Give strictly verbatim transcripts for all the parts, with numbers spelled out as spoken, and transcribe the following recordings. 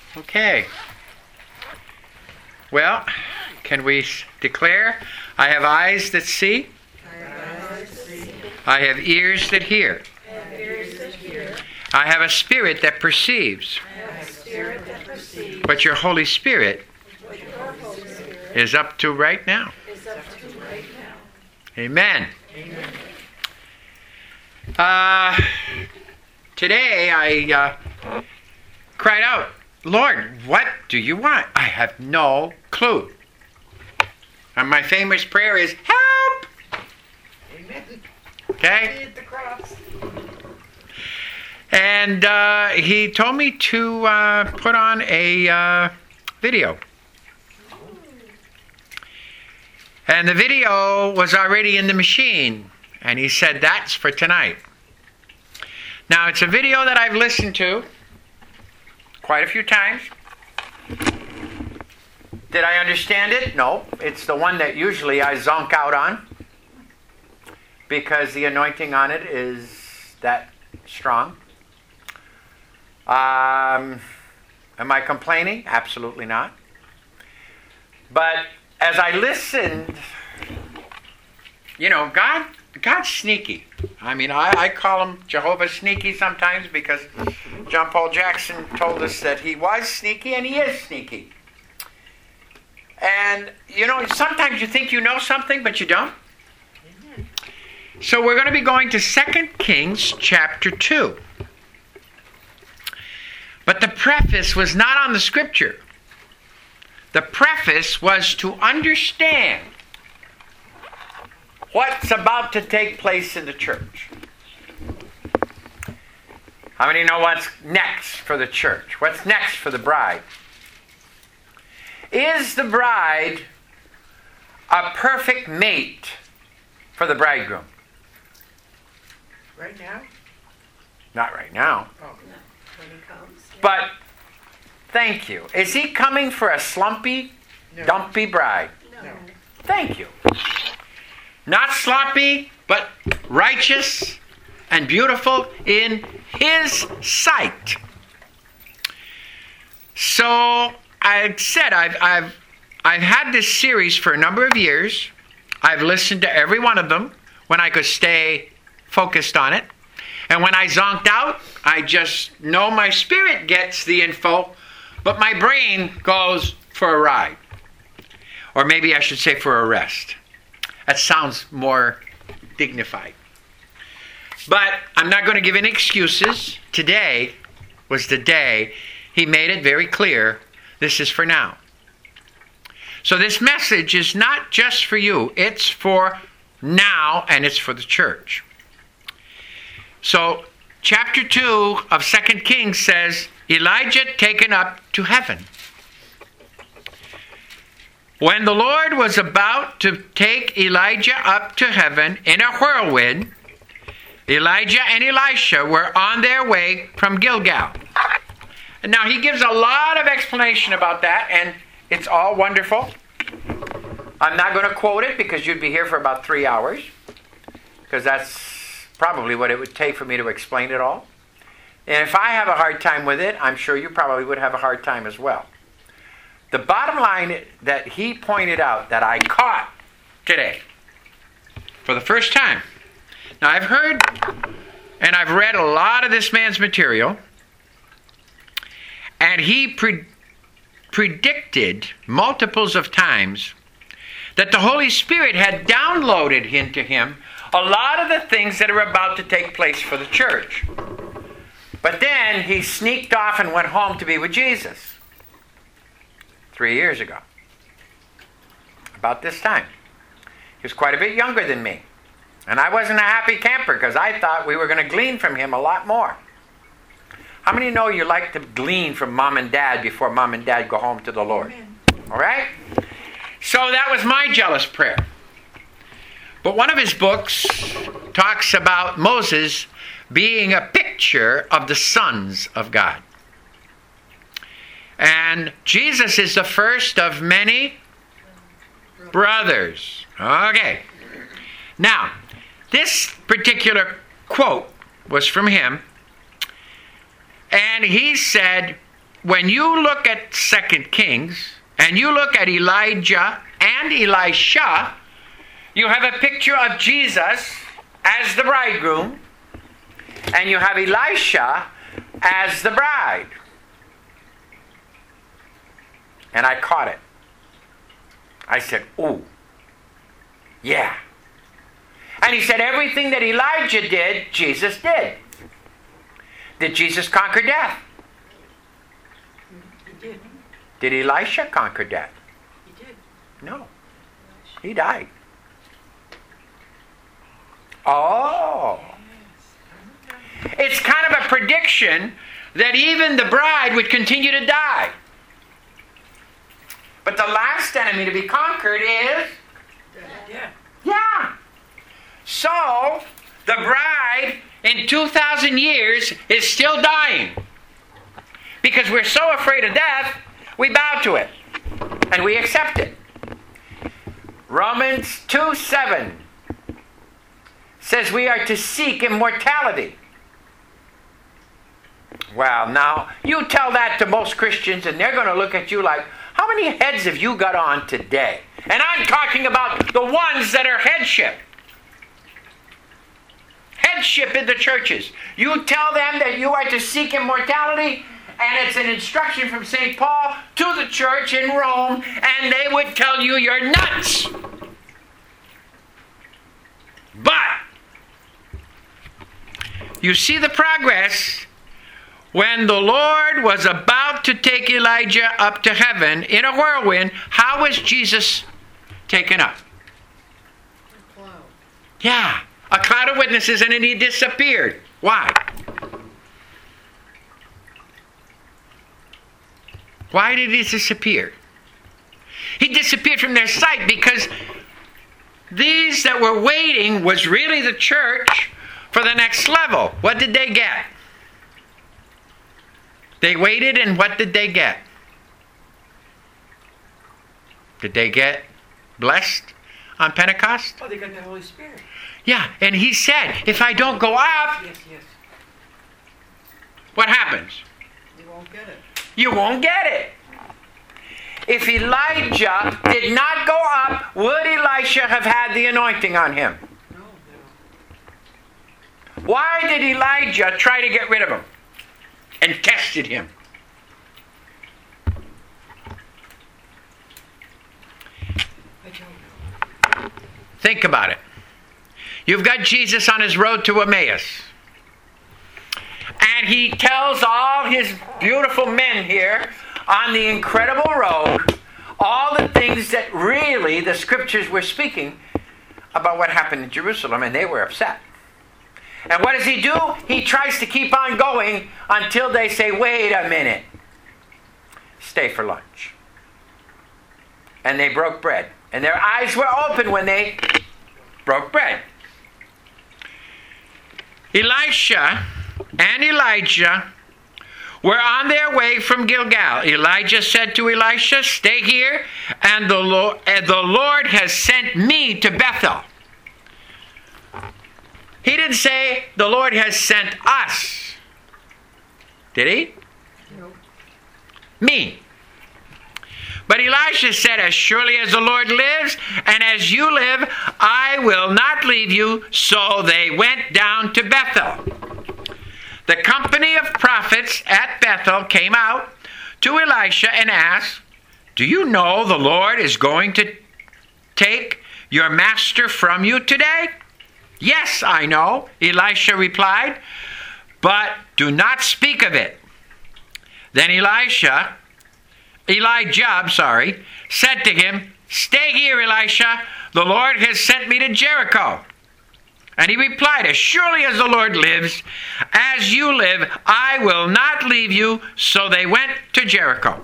Okay. Well, can we declare, I have eyes that see, I have eyes that see. I have ears that hear, I have ears that hear. I have a spirit that perceives, I have a spirit that perceives. what your Holy Spirit What your Holy Spirit is up to right now. is up to right now. Amen. Amen. Uh, today I uh, cried out, Lord, what do you want? I have no clue. And my famous prayer is, help! Amen. Okay? At the cross. And uh, he told me to uh, put on a uh, video. And the video was already in the machine. And he said, that's for tonight. Now, it's a video that I've listened to quite a few times. Did I understand it? No. It's the one that usually I zonk out on, because the anointing on it is that strong. Um, am I complaining? Absolutely not. But as I listened, you know, God, God's sneaky. I mean, I, I call him Jehovah sneaky sometimes, because John Paul Jackson told us that he was sneaky, and he is sneaky. And, you know, sometimes you think you know something, but you don't. So we're going to be going to Second Kings chapter two. But the preface was not on the scripture. The preface was to understand what's about to take place in the church. How many know what's next for the church? What's next for the bride? Is the bride a perfect mate for the bridegroom? Right now? Not right now. Oh, no. When he comes. But, thank you. Is he coming for a slumpy, No. dumpy bride? No. Thank you. Not sloppy, but righteous and beautiful in his sight. So, I said I've, I've, I've had this series for a number of years. I've listened to every one of them when I could stay focused on it. And when I zonked out, I just know my spirit gets the info, but my brain goes for a ride. Or maybe I should say for a rest. That sounds more dignified. But I'm not going to give any excuses. Today was the day he made it very clear, this is for now. So this message is not just for you. It's for now, and it's for the church. So chapter two of Second Kings says, Elijah taken up to heaven. When the Lord was about to take Elijah up to heaven in a whirlwind, Elijah and Elisha were on their way from Gilgal. And now he gives a lot of explanation about that, and it's all wonderful. I'm not going to quote it because you'd be here for about three hours, because that's probably what it would take for me to explain it all. And if I have a hard time with it, I'm sure you probably would have a hard time as well. The bottom line that he pointed out that I caught today for the first time. Now I've heard and I've read a lot of this man's material, and he pre- predicted multiples of times that the Holy Spirit had downloaded into him a lot of the things that are about to take place for the church. But then he sneaked off and went home to be with Jesus. Three years ago. About this time. He was quite a bit younger than me. And I wasn't a happy camper because I thought we were going to glean from him a lot more. How many know you like to glean from mom and dad before mom and dad go home to the Lord? Amen. All right? So that was my jealous prayer. But one of his books talks about Moses being a picture of the sons of God. And Jesus is the first of many brothers. Okay. Now, this particular quote was from him. And he said, when you look at Second Kings and you look at Elijah and Elisha, you have a picture of Jesus as the bridegroom, and you have Elisha as the bride. And I caught it. I said, ooh, yeah. And he said, everything that Elijah did, Jesus did. Did Jesus conquer death? He did. Did Elisha conquer death? He did. No. He died. Oh. It's kind of a prediction that even the bride would continue to die. But the last enemy to be conquered is? Yeah. Yeah. So, the bride in two thousand years is still dying. Because we're so afraid of death, we bow to it. And we accept it. Romans two seven says we are to seek immortality. Well, now, you tell that to most Christians and they're going to look at you like, how many heads have you got on today? And I'm talking about the ones that are headship. Headship in the churches. You tell them that you are to seek immortality, and it's an instruction from Saint Paul to the church in Rome, and they would tell you you're nuts. But you see the progress. When the Lord was about to take Elijah up to heaven in a whirlwind, how was Jesus taken up? Cloud. Yeah, a cloud of witnesses, and then he disappeared. Why? Why did he disappear? He disappeared from their sight because these that were waiting was really the church for the next level. What did they get? They waited, and what did they get? Did they get blessed on Pentecost? Oh, they got the Holy Spirit. Yeah, and he said, if I don't go up, Yes, yes. what happens? You won't get it. You won't get it. If Elijah did not go up, would Elisha have had the anointing on him? No, no. Why did Elijah try to get rid of him and tested him? I don't know. Think about it. You've got Jesus on his road to Emmaus. And he tells all his beautiful men here on the incredible road all the things that really the scriptures were speaking about what happened in Jerusalem, and they were upset. And what does he do? He tries to keep on going until they say, wait a minute. Stay for lunch. And they broke bread. And their eyes were open when they broke bread. Elisha and Elijah were on their way from Gilgal. Elijah said to Elisha, stay here, and the Lord, and the Lord has sent me to Bethel. He didn't say, the Lord has sent us. Did he? No. Me. But Elisha said, as surely as the Lord lives, and as you live, I will not leave you. So they went down to Bethel. The company of prophets at Bethel came out to Elisha and asked, do you know the Lord is going to take your master from you today? Yes, I know, Elisha replied, but do not speak of it. Then Elisha, Elijah, I'm sorry, said to him, stay here, Elisha, the Lord has sent me to Jericho. And he replied, as surely as the Lord lives, as you live, I will not leave you. So they went to Jericho.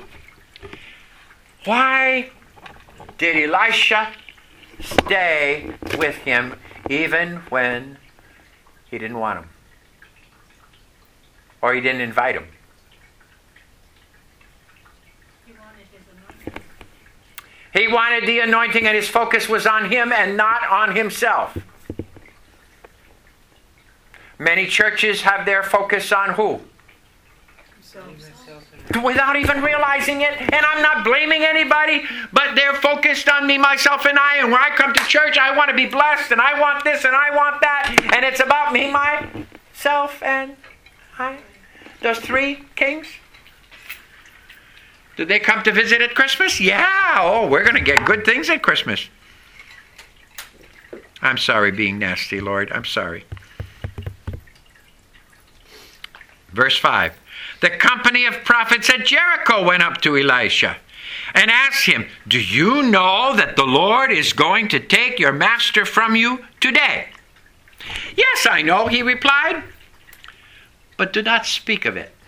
Why did Elisha stay with him even when he didn't want him? Or he didn't invite him? He wanted his anointing. He wanted the anointing, and his focus was on him and not on himself. Many churches have their focus on who? Themselves. without even realizing it. And I'm not blaming anybody, but they're focused on me, myself, and I. And when I come to church, I want to be blessed, and I want this, and I want that. And it's about me, myself, and I. Those three kings. Did they come to visit at Christmas? Yeah. Oh, we're going to get good things at Christmas. I'm sorry being nasty, Lord. I'm sorry. Verse five. The company of prophets at Jericho went up to Elisha and asked him, do you know that the Lord is going to take your master from you today? Yes, I know, he replied, but do not speak of it.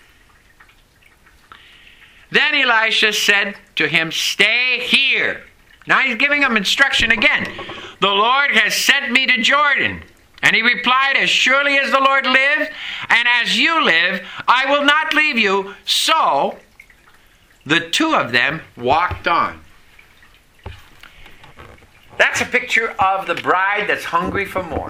Then Elisha said to him, stay here. Now he's giving him instruction again. The Lord has sent me to Jordan. And he replied, as surely as the Lord lives, and as you live, I will not leave you. So the two of them walked on. That's a picture of the bride that's hungry for more.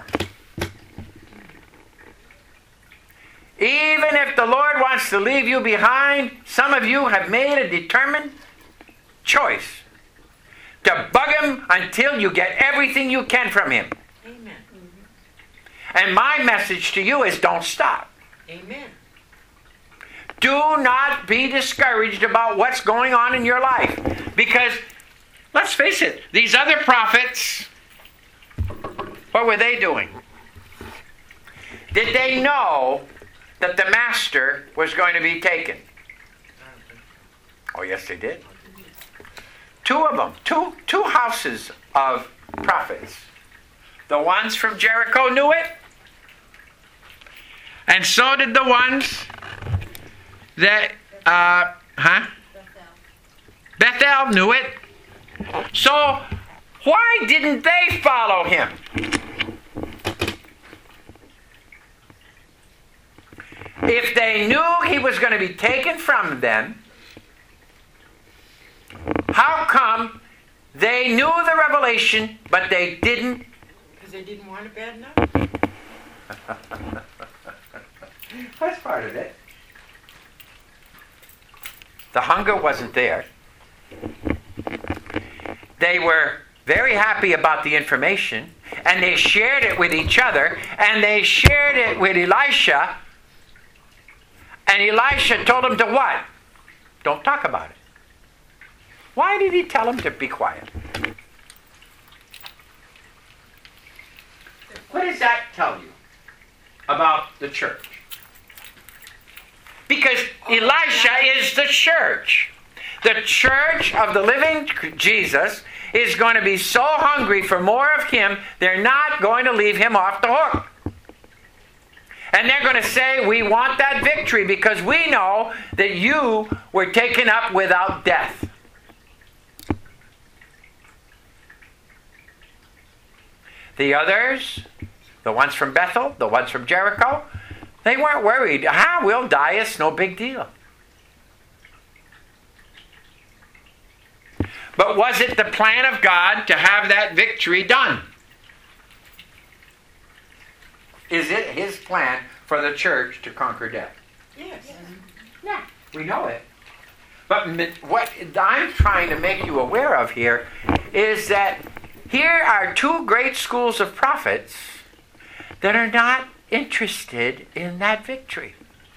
Even if the Lord wants to leave you behind, some of you have made a determined choice to bug him until you get everything you can from him. Amen. And my message to you is don't stop. Amen. Do not be discouraged about what's going on in your life. Because, let's face it, these other prophets, what were they doing? Did they know that the master was going to be taken? Oh, yes, they did. Two of them, two, two houses of prophets. The ones from Jericho knew it. And so did the ones that, uh, huh? Bethel. Bethel knew it. So, why didn't they follow him? If they knew he was going to be taken from them, how come they knew the revelation, but they didn't? Because they didn't want it bad enough. That's part of it. The hunger wasn't there. They were very happy about the information, and they shared it with each other, and they shared it with Elisha. And Elisha told them to what? Don't talk about it. Why did he tell them to be quiet? What does that tell you about the church? Because Elisha is the church. The church of the living Jesus is going to be so hungry for more of him, they're not going to leave him off the hook. And they're going to say, we want that victory because we know that you were taken up without death. The others, the ones from Bethel, the ones from Jericho, they weren't worried. Ah, we'll die. It's no big deal. But was it the plan of God to have that victory done? Is it his plan for the church to conquer death? Yes. Yeah, we know it. But what I'm trying to make you aware of here is that here are two great schools of prophets that are not interested in that victory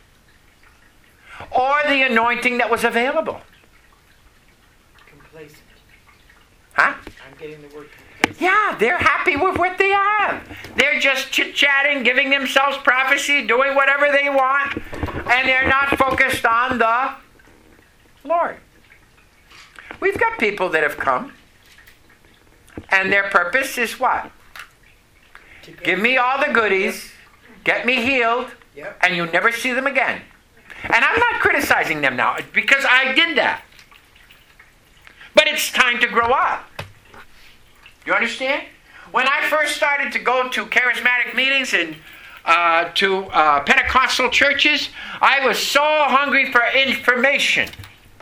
or the anointing that was available. Complacent. Huh? I'm getting the word complacent. Yeah, they're happy with what they have. They're just chit-chatting, giving themselves prophecy, doing whatever they want, and they're not focused on the Lord. We've got people that have come, and their purpose is what? Give me all the goodies, get me healed, Yep. and you never see them again. And I'm not criticizing them now, because I did that. But it's time to grow up. You understand? When I first started to go to charismatic meetings and uh, to uh, Pentecostal churches, I was so hungry for information.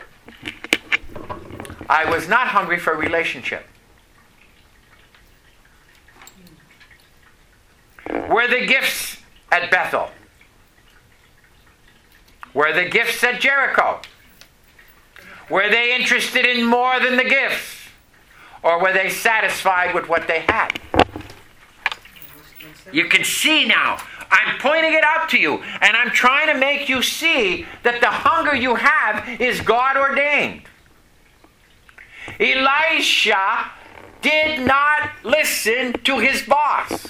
I was not hungry for relationship. Were the gifts at Bethel? Were the gifts at Jericho? Were they interested in more than the gifts? Or were they satisfied with what they had? You can see now. I'm pointing it out to you. And I'm trying to make you see that the hunger you have is God ordained. Elisha did not listen to his boss.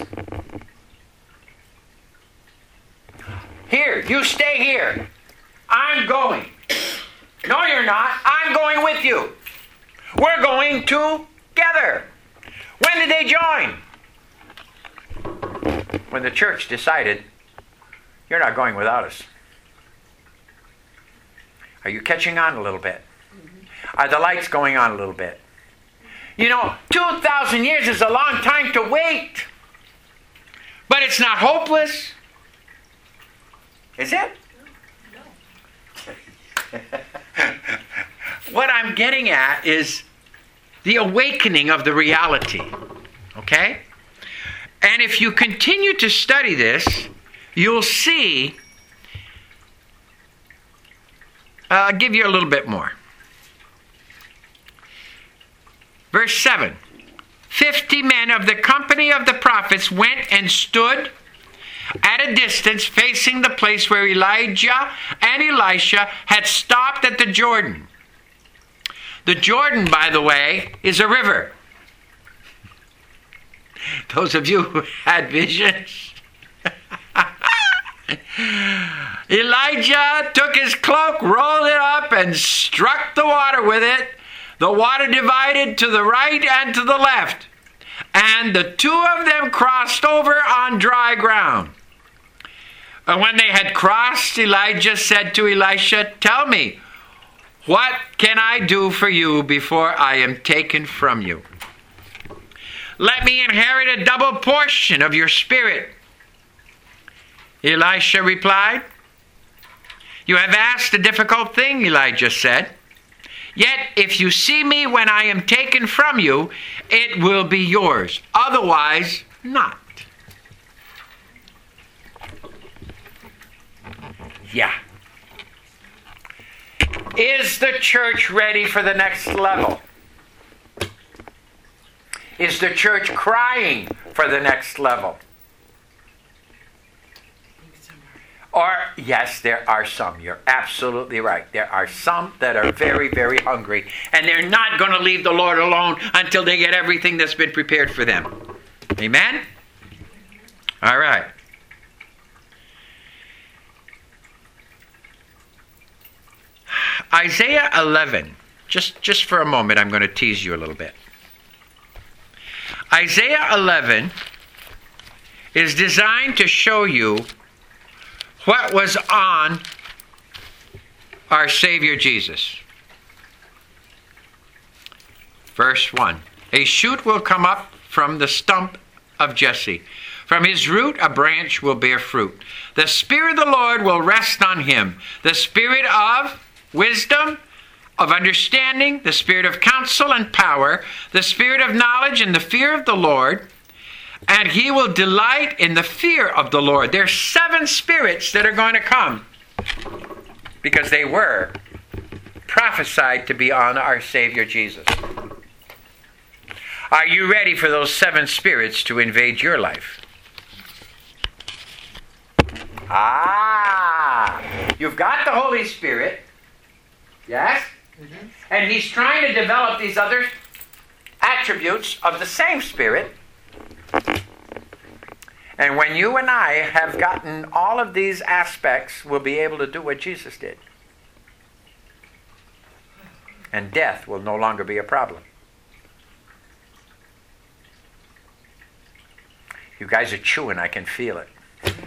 Here, you stay here. I'm going. No, you're not. I'm going with you. We're going together. When did they join? When the church decided, you're not going without us. Are you catching on a little bit? Are the lights going on a little bit? You know, two thousand years is a long time to wait. But it's not hopeless. Is it? No. What I'm getting at is the awakening of the reality. Okay? And if you continue to study this, you'll see. Uh, I'll give you a little bit more. Verse seven. Fifty men of the company of the prophets went and stood at a distance facing the place where Elijah and Elisha had stopped at the Jordan. The Jordan, by the way, is a river. Those of you who had visions. Elijah took his cloak, rolled it up, and struck the water with it. The water divided to the right and to the left, and the two of them crossed over on dry ground. And when they had crossed, Elijah said to Elisha, "Tell me, what can I do for you before I am taken from you? Let me inherit a double portion of your spirit." Elisha replied, "You have asked a difficult thing," Elijah said. "Yet if you see me when I am taken from you, it will be yours. Otherwise, not." Yeah. Is the church ready for the next level? Is the church crying for the next level? Or, yes, there are some. You're absolutely right. There are some that are very, very hungry, and they're not going to leave the Lord alone until they get everything that's been prepared for them. Amen? All right. Isaiah eleven. Just, just for a moment, I'm going to tease you a little bit. Isaiah eleven is designed to show you what was on our Savior Jesus. Verse one. A shoot will come up from the stump of Jesse. From his root a branch will bear fruit. The Spirit of the Lord will rest on him. The Spirit of wisdom, of understanding, the Spirit of counsel and power, the Spirit of knowledge and the fear of the Lord. And he will delight in the fear of the Lord. There's seven spirits that are going to come because they were prophesied to be on our Savior Jesus. Are you ready for those seven spirits to invade your life? Ah, you've got the Holy Spirit. Yes? Mm-hmm. And he's trying to develop these other attributes of the same Spirit. And when you and I have gotten all of these aspects, we'll be able to do what Jesus did. And death will no longer be a problem. You guys are chewing, I can feel it.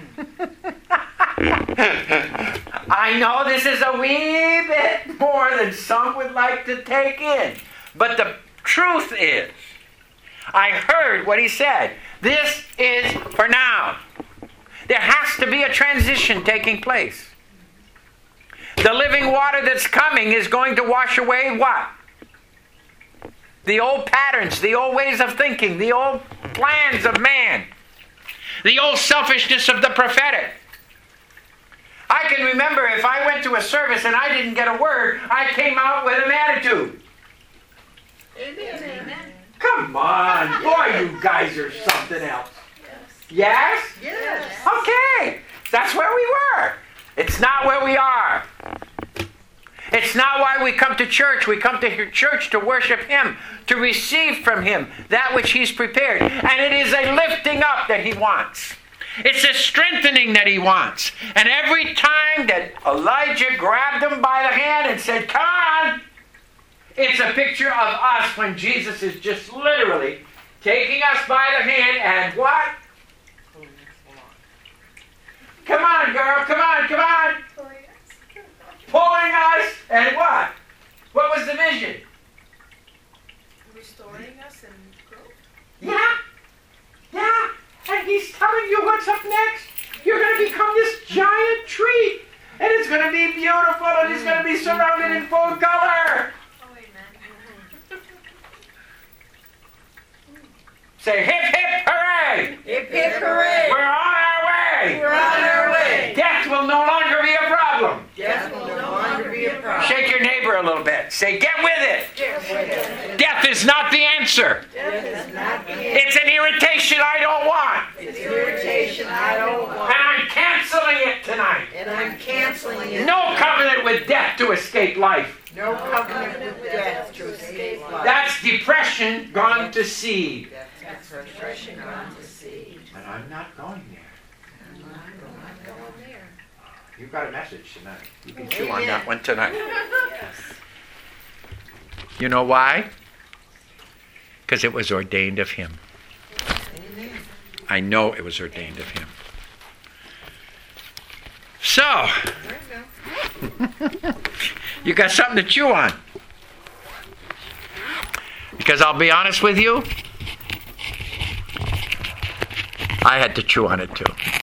I know this is a wee bit more than some would like to take in. But the truth is, I heard what he said. This is for now. There has to be a transition taking place. The living water that's coming is going to wash away what? The old patterns, the old ways of thinking, the old plans of man, the old selfishness of the prophetic. I can remember if I went to a service and I didn't get a word, I came out with an attitude. Amen. Come on. Boy, you guys are something else. Yes? Yes. Okay. That's where we were. It's not where we are. It's not why we come to church. We come to church to worship Him, to receive from Him that which He's prepared. And it is a lifting up that He wants. It's a strengthening that He wants. And every time that Elijah grabbed him by the hand and said, come on, it's a picture of us when Jesus is just literally taking us by the hand and what? Come on, girl, come on, come on. Pulling us and what? What was the vision? Restoring us and growth. Yeah, yeah. And He's telling you what's up next. You're going to become this giant tree. And it's going to be beautiful and it's going to be surrounded in full color. Oh, amen. Say hip, hip, hooray. Hip, hip, hooray. We're on our way. We're on our way. Death will no longer be a problem. Death will no longer be a problem. Shake your neighbor a little bit. Say, get with it. Death is not the answer. Death is not the end. It's an irritation I don't want. It's irritation I don't And want. I'm canceling it tonight. And I'm canceling it. No covenant with death to escape life. No covenant with death to escape life. That's depression gone to seed. That's refreshing gone to seed. And I'm not going there. I'm not going there. You've got a message tonight. You can Amen. chew on that one tonight. Yes. You know why? Because it was ordained of Him. Amen. I know it was ordained of Him. So, There you go. you got something to chew on. Because I'll be honest with you, I had to chew on it too.